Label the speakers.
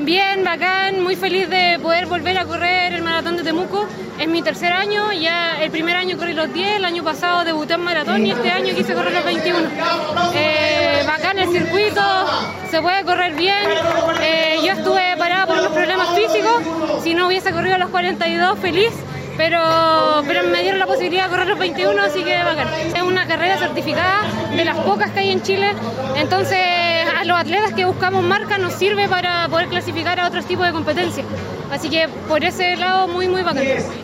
Speaker 1: Bien, bacán, muy feliz de poder volver a correr el maratón de Temuco. Es mi tercer año, ya el primer año corrí los 10, el año pasado debuté en maratón y este año quise correr los 21. Bacán el circuito, se puede correr bien. Yo estuve parada por unos problemas físicos, si no hubiese corrido los 42 feliz. Pero me dieron la posibilidad de correr los 21, así que bacán. Es una carrera certificada, de las pocas que hay en Chile, entonces a los atletas que buscamos marca nos sirve para poder clasificar a otros tipos de competencias. Así que por ese lado muy bacán.